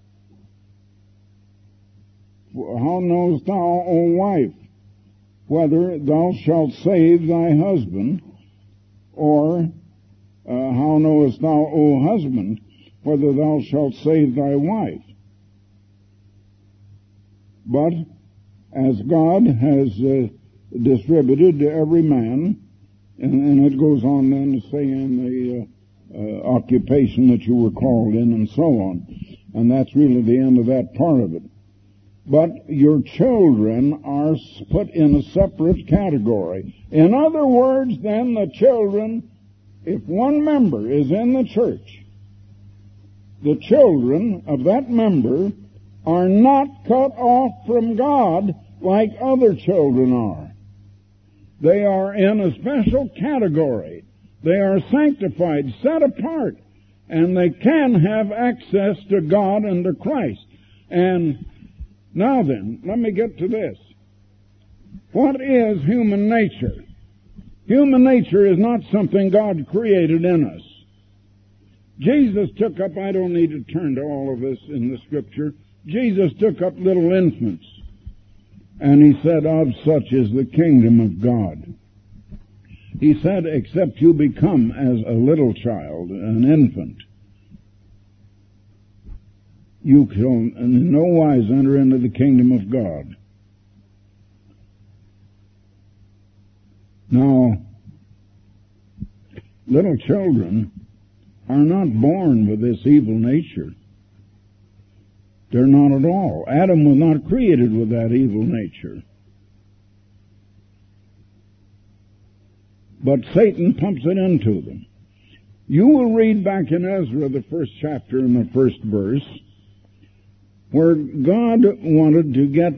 S1: How knowest thou, O wife, whether thou shalt save thy husband? Or uh, how knowest thou, O husband, whether thou shalt save thy wife? But as God has uh, distributed to every man, and, and it goes on then to say in the uh, uh, occupation that you were called in and so on. And that's really the end of that part of it. But your children are put in a separate category. In other words, then, the children, if one member is in the church, the children of that member are not cut off from God like other children are. They are in a special category. They are sanctified, set apart, and they can have access to God and to Christ. And now then, let me get to this. What is human nature? Human nature is not something God created in us. Jesus took up, I don't need to turn to all of this in the Scripture, Jesus took up little infants, and he said, of such is the kingdom of God. He said, except you become as a little child, an infant, you can in no wise enter into the kingdom of God. Now, little children are not born with this evil nature. They're not at all. Adam was not created with that evil nature. But Satan pumps it into them. You will read back in Ezra, the first chapter and the first verse, where God wanted to get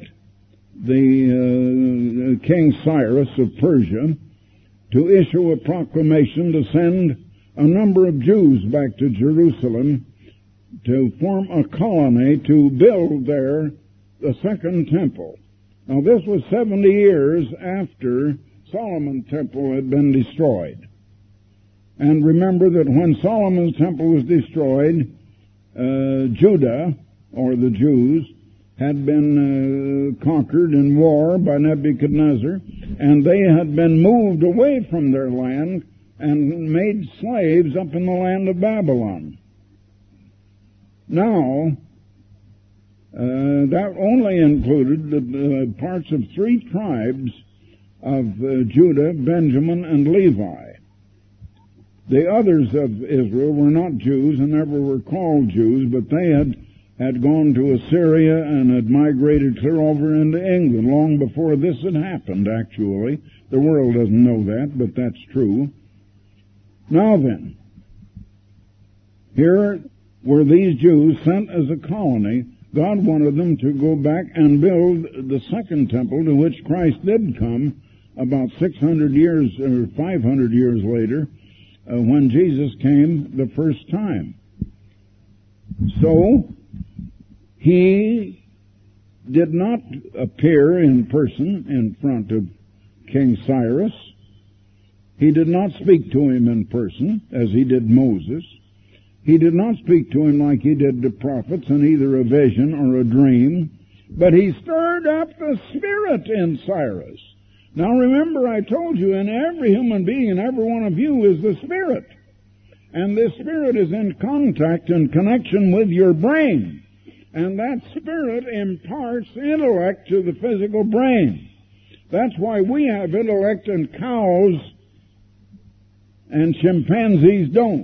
S1: the uh, King Cyrus of Persia to issue a proclamation to send a number of Jews back to Jerusalem to form a colony to build there the second temple. Now this was seventy years after Solomon's temple had been destroyed. And remember that when Solomon's temple was destroyed, uh, Judah, or the Jews, had been uh, conquered in war by Nebuchadnezzar, and they had been moved away from their land and made slaves up in the land of Babylon. Now, uh, that only included the uh, parts of three tribes of uh, Judah, Benjamin, and Levi. The others of Israel were not Jews and never were called Jews, but they had, had gone to Assyria and had migrated clear over into England long before this had happened, actually. The world doesn't know that, but that's true. Now then, here were these Jews sent as a colony. God wanted them to go back and build the second temple to which Christ did come about six hundred years or five hundred years later uh, when Jesus came the first time. So, he did not appear in person in front of King Cyrus. He did not speak to him in person as he did Moses. He did not speak to him like he did the prophets in either a vision or a dream, but he stirred up the spirit in Cyrus. Now remember, I told you, in every human being, in every one of you, is the spirit. And this spirit is in contact and connection with your brain. And that spirit imparts intellect to the physical brain. That's why we have intellect and cows and chimpanzees don't.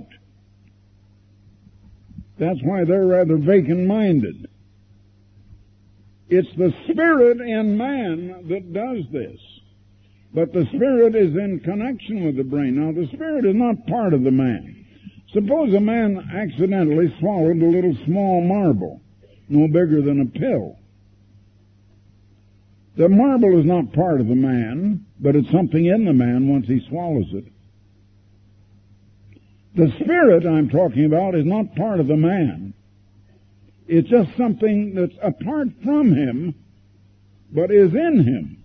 S1: That's why they're rather vacant-minded. It's the spirit in man that does this. But the spirit is in connection with the brain. Now, the spirit is not part of the man. Suppose a man accidentally swallowed a little small marble, no bigger than a pill. The marble is not part of the man, but it's something in the man once he swallows it. The spirit I'm talking about is not part of the man. It's just something that's apart from him, but is in him.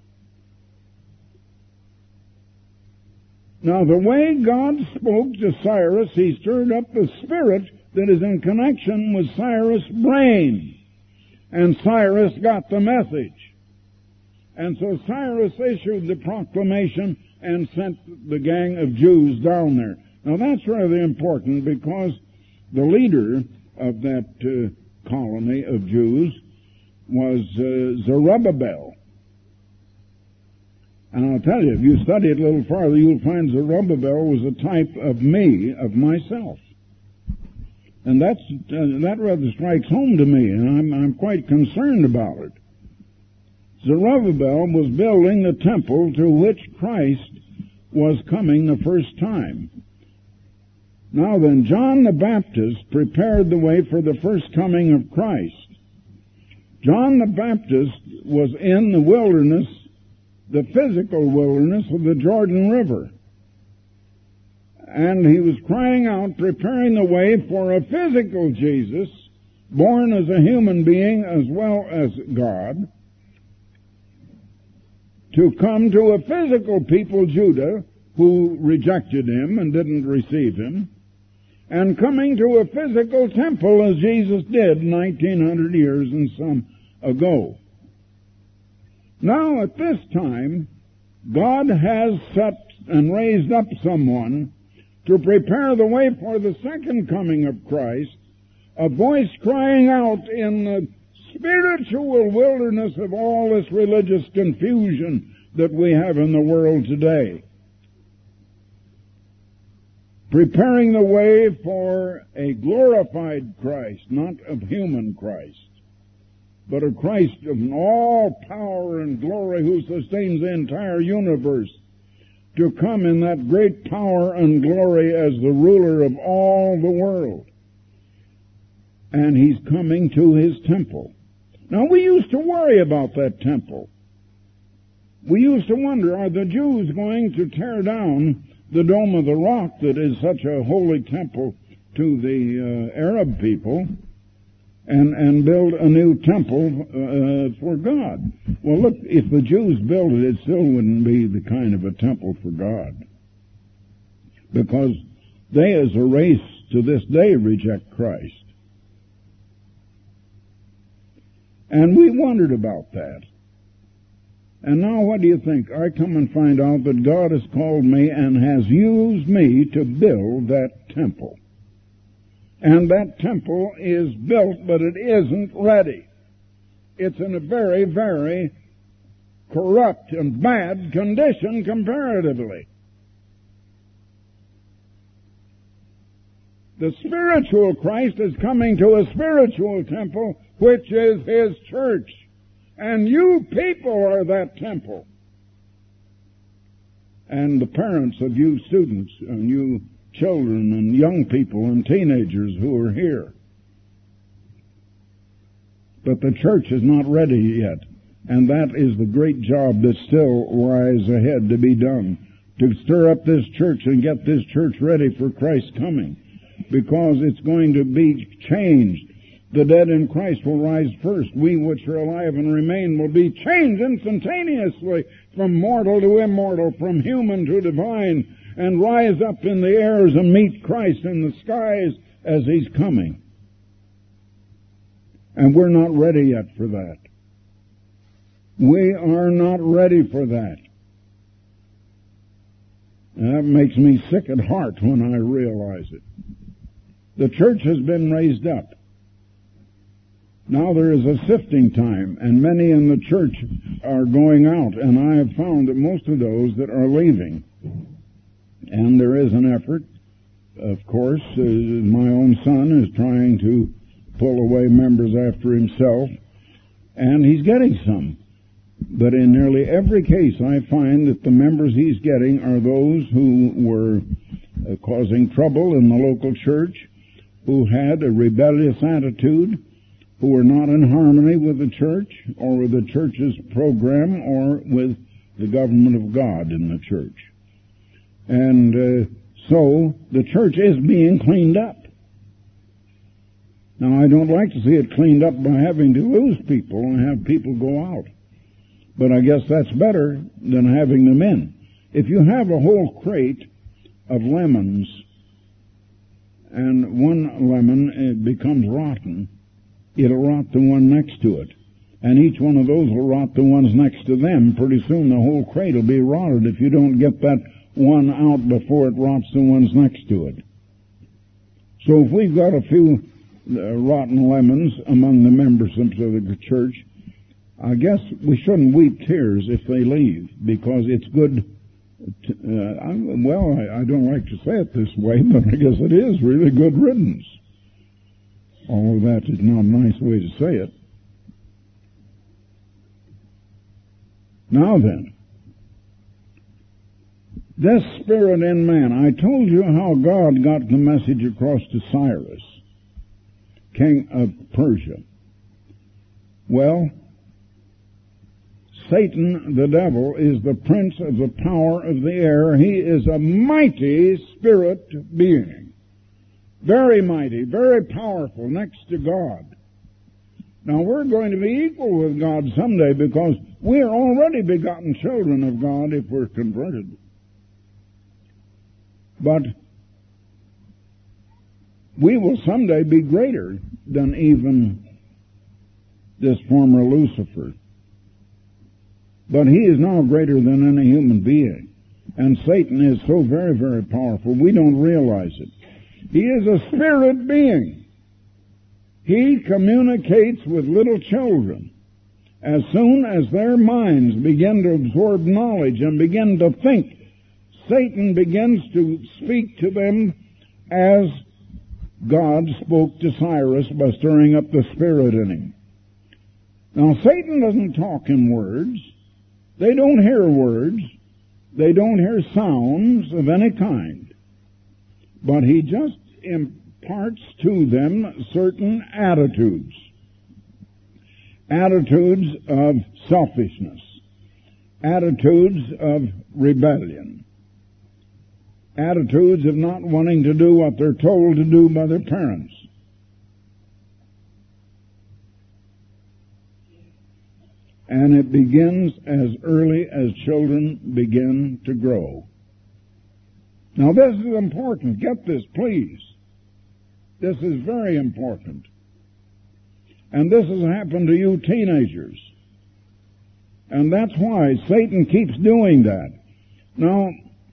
S1: Now, the way God spoke to Cyrus, he stirred up the spirit that is in connection with Cyrus' brain. And Cyrus got the message. And so Cyrus issued the proclamation and sent the gang of Jews down there. Now that's rather important because the leader of that uh, colony of Jews was uh, Zerubbabel. And I'll tell you, if you study it a little farther, you'll find Zerubbabel was a type of me, of myself. And that's, uh, that rather strikes home to me, and I'm, I'm quite concerned about it. Zerubbabel was building the temple to which Christ was coming the first time. Now then, John the Baptist prepared the way for the first coming of Christ. John the Baptist was in the wilderness, the physical wilderness of the Jordan River. And he was crying out, preparing the way for a physical Jesus, born as a human being as well as God, to come to a physical people, Judah, who rejected him and didn't receive him, and coming to a physical temple as Jesus did nineteen hundred years and some ago. Now, at this time, God has set and raised up someone to prepare the way for the second coming of Christ, a voice crying out in the spiritual wilderness of all this religious confusion that we have in the world today. Preparing the way for a glorified Christ, not a human Christ, but a Christ of all power and glory who sustains the entire universe, to come in that great power and glory as the ruler of all the world. And he's coming to his temple. Now, we used to worry about that temple. We used to wonder, are the Jews going to tear down the Dome of the Rock that is such a holy temple to the uh, Arab people and, and build a new temple uh, for God? Well, look, if the Jews built it, it still wouldn't be the kind of a temple for God. Because they as a race to this day reject Christ. And we wondered about that. And now what do you think? I come and find out that God has called me and has used me to build that temple. And that temple is built, but it isn't ready. It's in a very, very corrupt and bad condition comparatively. The spiritual Christ is coming to a spiritual temple, which is His church. And you people are that temple. And the parents of you students and you children and young people and teenagers who are here. But the church is not ready yet. And that is the great job that still lies ahead to be done. To stir up this church and get this church ready for Christ's coming. Because it's going to be changed. The dead in Christ will rise first. We which are alive and remain will be changed instantaneously from mortal to immortal, from human to divine, and rise up in the airs and meet Christ in the skies as He's coming. And we're not ready yet for that. We are not ready for that. And that makes me sick at heart when I realize it. The church has been raised up. Now there is a sifting time, and many in the church are going out, and I have found that most of those that are leaving. And there is an effort, of course, uh, my own son is trying to pull away members after himself, and he's getting some. But in nearly every case I find that the members he's getting are those who were uh, causing trouble in the local church, who had a rebellious attitude, who were not in harmony with the church or with the church's program or with the government of God in the church. And uh, so the church is being cleaned up. Now, I don't like to see it cleaned up by having to lose people and have people go out. But I guess that's better than having them in. If you have a whole crate of lemons and one lemon it becomes rotten, it'll rot the one next to it. And each one of those will rot the ones next to them. Pretty soon the whole crate will be rotted if you don't get that one out before it rots the ones next to it. So if we've got a few uh, rotten lemons among the memberships of the church, I guess we shouldn't weep tears if they leave, because it's good. To, uh, I, well, I, I don't like to say it this way, but I guess it is really good riddance. Although that is not a nice way to say it. Now then, this spirit in man, I told you how God got the message across to Cyrus, king of Persia. Well, Satan, the devil, is the prince of the power of the air. He is a mighty spirit being. Very mighty, very powerful, next to God. Now, we're going to be equal with God someday because we are already begotten children of God if we're converted. But we will someday be greater than even this former Lucifer. But he is now greater than any human being. And Satan is so very, very powerful, we don't realize it. He is a spirit being. He communicates with little children. As soon as their minds begin to absorb knowledge and begin to think, Satan begins to speak to them as God spoke to Cyrus by stirring up the spirit in him. Now, Satan doesn't talk in words. They don't hear words. They don't hear sounds of any kind. But he just imparts to them certain attitudes. Attitudes of selfishness. Attitudes of rebellion. Attitudes of not wanting to do what they're told to do by their parents. And it begins as early as children begin to grow. Now this is important. Get this, please. This is very important. And this has happened to you teenagers. And that's why Satan keeps doing that. Now,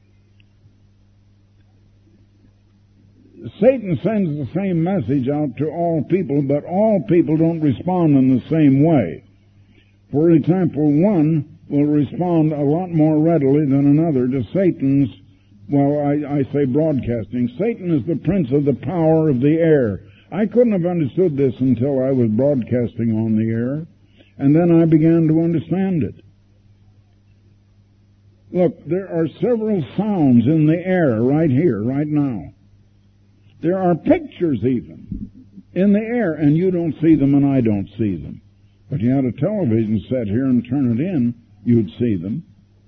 S1: Satan sends the same message out to all people, but all people don't respond in the same way. For example, one will respond a lot more readily than another to Satan's, well, I, I say broadcasting. Satan is the prince of the power of the air. I couldn't have understood this until I was broadcasting on the air, and then I began to understand it. Look, there are several sounds in the air right here, right now. There are pictures even in the air, and you don't see them and I don't see them. But you had a television set here and turn it in, you'd see them.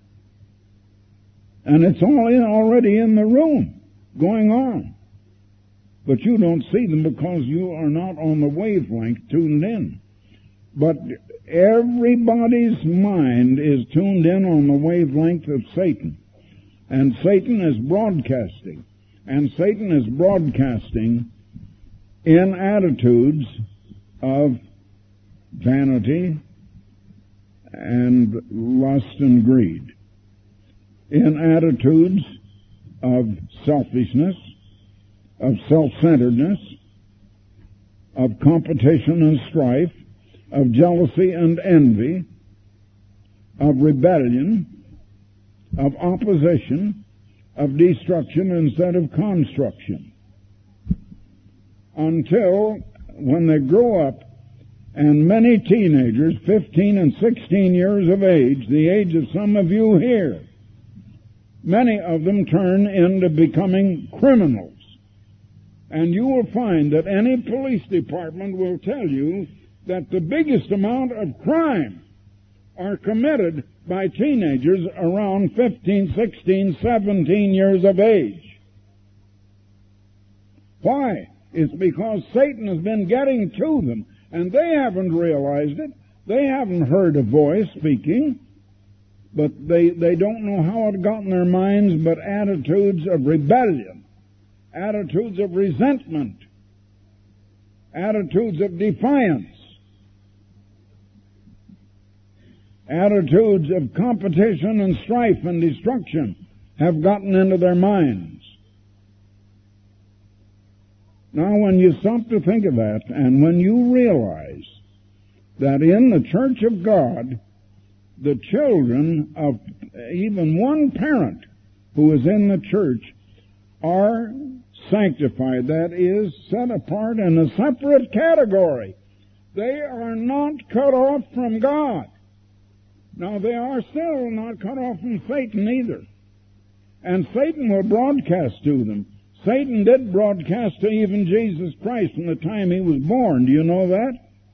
S1: And it's all in, already in the room, going on. But you don't see them because you are not on the wavelength tuned in. But everybody's mind is tuned in on the wavelength of Satan. And Satan is broadcasting. And Satan is broadcasting in attitudes of vanity and lust and greed, in attitudes of selfishness, of self-centeredness, of competition and strife, of jealousy and envy, of rebellion, of opposition, of destruction instead of construction. Until when they grow up, and many teenagers, fifteen and sixteen years of age, the age of some of you here, many of them turn into becoming criminals. And you will find that any police department will tell you that the biggest amount of crime are committed by teenagers around fifteen, sixteen, seventeen years of age. Why? It's because Satan has been getting to them, and they haven't realized it. They haven't heard a voice speaking, but they, they don't know how it got in their minds, but attitudes of rebellion, attitudes of resentment, attitudes of defiance, attitudes of competition and strife and destruction have gotten into their minds. Now, when you stop to think of that, and when you realize that in the church of God, the children of even one parent who is in the church are sanctified, that is, set apart in a separate category. They are not cut off from God. Now, they are still not cut off from Satan either. And Satan will broadcast to them. Satan did broadcast to even Jesus Christ from the time he was born. Do you know that?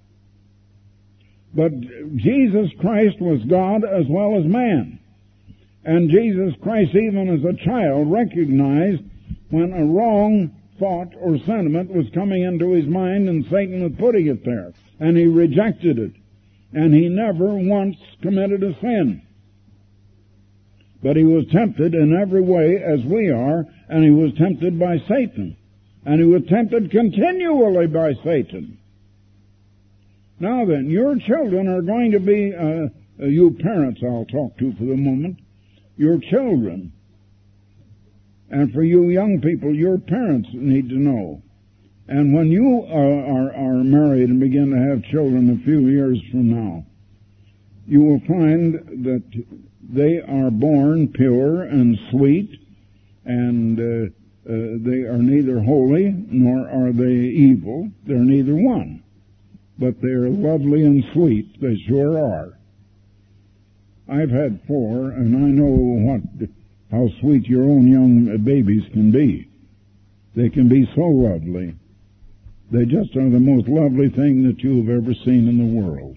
S1: But Jesus Christ was God as well as man. And Jesus Christ, even as a child, recognized when a wrong thought or sentiment was coming into his mind and Satan was putting it there. And he rejected it. And he never once committed a sin. But he was tempted in every way as we are, and he was tempted by Satan. And he was tempted continually by Satan. Now then, your children are going to be, uh, you parents I'll talk to for the moment, your children. And for you young people, your parents need to know. And when you are, are, are married and begin to have children a few years from now, you will find that they are born pure and sweet, and uh, uh, they are neither holy nor are they evil. They're neither one. But they're lovely and sweet. They sure are. I've had four, and I know what how sweet your own young babies can be. They can be so lovely. They just are the most lovely thing that you've ever seen in the world.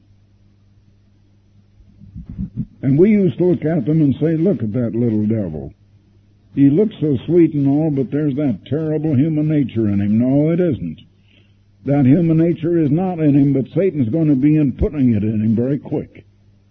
S1: And we used to look at them and say, look at that little devil. He looks so sweet and all, but there's that terrible human nature in him. No, it isn't. That human nature is not in him, but Satan's going to be in putting it in him very quick.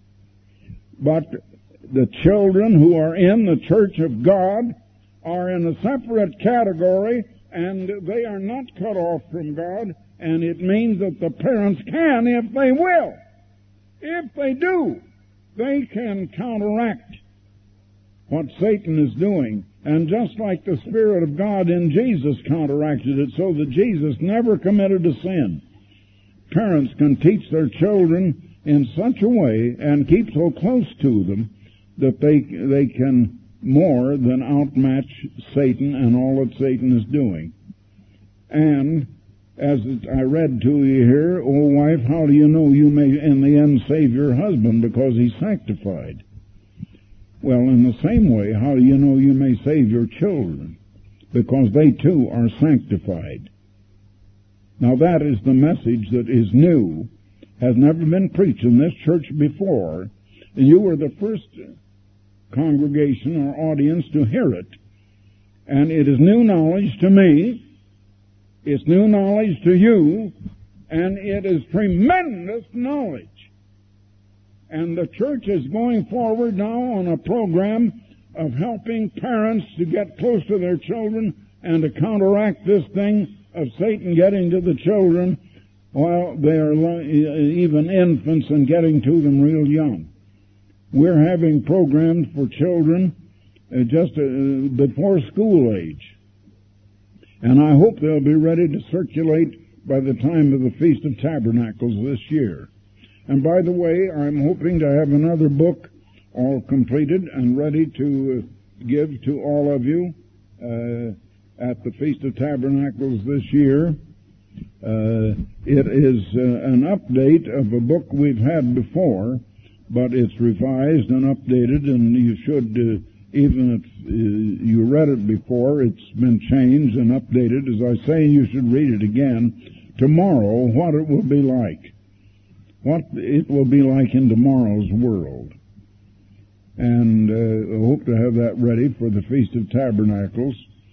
S1: But the children who are in the church of God are in a separate category, and they are not cut off from God, and it means that the parents can, if they will. If they do, they can counteract what Satan is doing. And just like the Spirit of God in Jesus counteracted it so that Jesus never committed a sin, parents can teach their children in such a way and keep so close to them that they they can more than outmatch Satan and all that Satan is doing. And as I read to you here, oh wife, how do you know you may in the end save your husband because he's sanctified? Well, in the same way, how do you know you may save your children? Because they too are sanctified. Now that is the message that is new, has never been preached in this church before, and you were the first congregation or audience to hear it. And it is new knowledge to me, it's new knowledge to you, and it is tremendous knowledge. And the church is going forward now on a program of helping parents to get close to their children and to counteract this thing of Satan getting to the children while they are even infants and getting to them real young. We're having programs for children uh, just uh, before school age. And I hope they'll be ready to circulate by the time of the Feast of Tabernacles this year. And by the way, I'm hoping to have another book all completed and ready to uh, give to all of you uh, at the Feast of Tabernacles this year. Uh, it is uh, an update of a book we've had before, but it's revised and updated, and you should, uh, even if uh, you read it before, it's been changed and updated. As I say, you should read it again tomorrow, what it will be like. What it will be like in tomorrow's world. And uh, I hope to have that ready for the Feast of Tabernacles.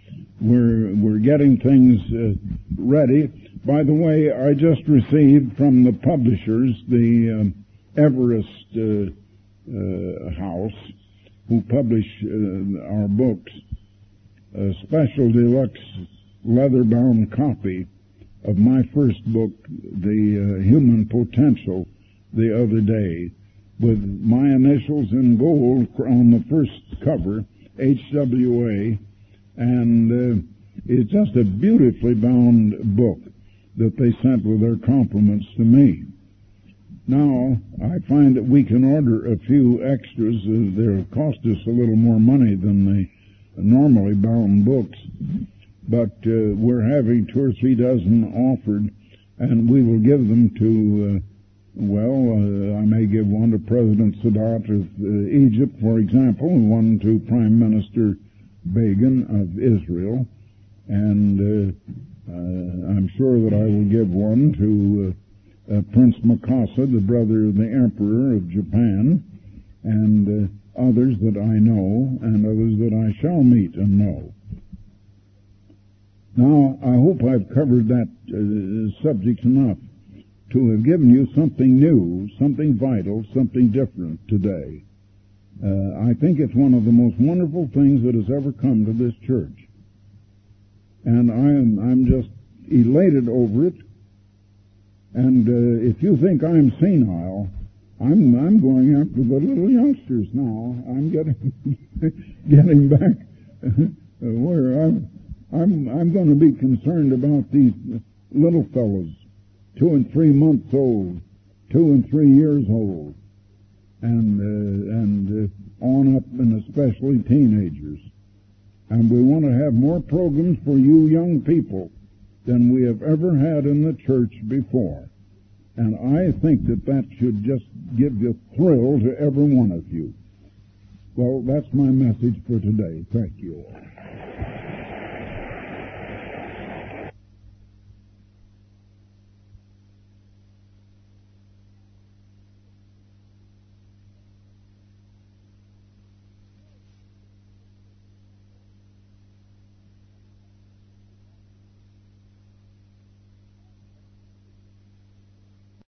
S1: we're we're getting things uh, ready. By the way, I just received from the publishers, the uh, Everest uh, uh, House, who publish uh, our books, a special deluxe leather-bound copy of my first book, The uh, Human Potential, the other day, with my initials in gold on the first cover, H W A, and uh, it's just a beautifully bound book that they sent with their compliments to me. Now, I find that we can order a few extras. Uh, they'll cost us a little more money than the normally bound books, but uh, we're having two or three dozen offered, and we will give them to, uh, well, uh, I may give one to President Sadat of uh, Egypt, for example, and one to Prime Minister Begin of Israel, and uh, uh, I'm sure that I will give one to uh, uh, Prince Mikasa, the brother of the Emperor of Japan, and uh, others that I know, and others that I shall meet and know. Now, I hope I've covered that uh, subject enough to have given you something new, something vital, something different today. Uh, I think it's one of the most wonderful things that has ever come to this church. And I am, I'm just elated over it. And uh, if you think I'm senile, I'm, I'm going after the little youngsters now. I'm getting, getting back where I'm, I'm, I'm going to be concerned about these little fellows, two and three months old, two and three years old, and uh, and uh, on up, and especially teenagers. And we want to have more programs for you young people than we have ever had in the church before. And I think that that should just give you a thrill to every one of you. Well, that's my message for today. Thank you all.